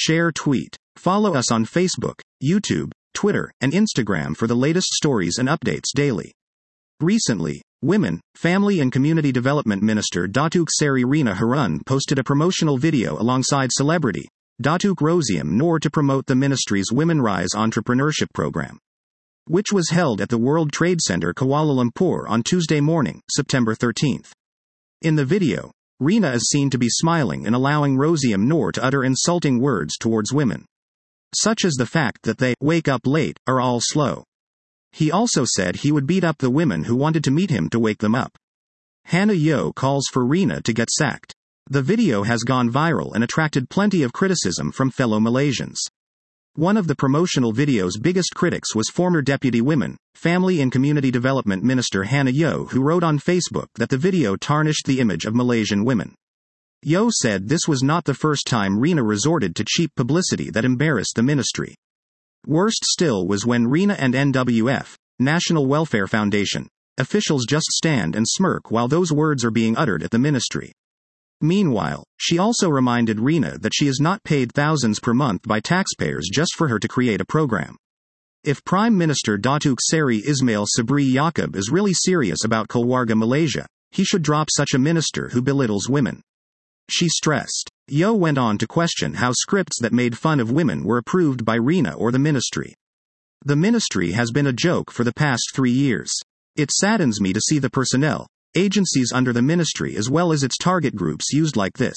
share, tweet. Follow us on Facebook, YouTube, Twitter, and Instagram for the latest stories and updates daily. Recently, Women, Family and Community Development Minister Datuk Seri Rina Harun posted a promotional video alongside celebrity Datuk Rosiam Noor to promote the ministry's Women Rise Entrepreneurship Program, which was held at the World Trade Center Kuala Lumpur on Tuesday morning, September 13th. In the video, Rina is seen to be smiling and allowing Rosiam Noor to utter insulting words towards women, such as the fact that they wake up late, are all slow. He also said he would beat up the women who wanted to meet him to wake them up. Hannah Yeoh calls for Rina to get sacked. The video has gone viral and attracted plenty of criticism from fellow Malaysians. One of the promotional video's biggest critics was former Deputy Women, Family and Community Development Minister Hannah Yeoh, who wrote on Facebook that the video tarnished the image of Malaysian women. Yeoh said this was not the first time Rina resorted to cheap publicity that embarrassed the ministry. Worst still was when Rina and NWF, National Welfare Foundation, officials just stand and smirk while those words are being uttered at the ministry. Meanwhile, she also reminded Rina that she is not paid thousands per month by taxpayers just for her to create a program. If Prime Minister Datuk Seri Ismail Sabri Yaakob is really serious about Keluarga Malaysia, he should drop such a minister who belittles women, she stressed. Yeoh went on to question how scripts that made fun of women were approved by Rina or the ministry. The ministry has been a joke for the past 3 years. It saddens me to see the personnel, agencies under the ministry as well as its target groups used like this.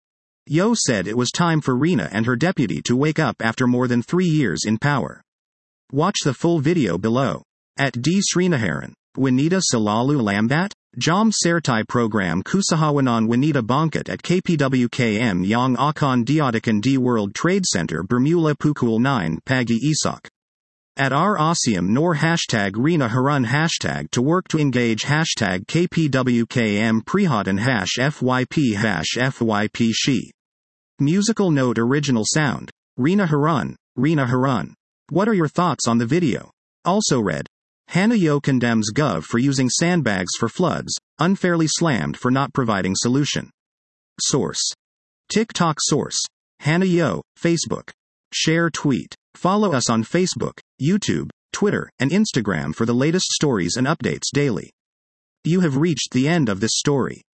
Yeoh said it was time for Rina and her deputy to wake up after more than 3 years in power. Watch the full video below. At D. Srinaharan, Wanita Selalu Lambat? Jom Sertai Program Kusahawanan Wanita Bangkit at KPWKM Yang Akan Diadakan di World Trade Center Bermula Pukul 9 Pagi Esok. At R. Asiam Nor Hashtag Rina Harun Hashtag to work to engage Hashtag KPWKM Prihatan FYP FYP She. Musical note original sound. Rina Harun, Rina Harun. What are your thoughts on the video? Also read. Hannah Yeoh condemns Gov for using sandbags for floods, unfairly slammed for not providing solution. Source. TikTok source. Hannah Yeoh, Facebook. Share tweet. Follow us on Facebook, YouTube, Twitter, and Instagram for the latest stories and updates daily. You have reached the end of this story.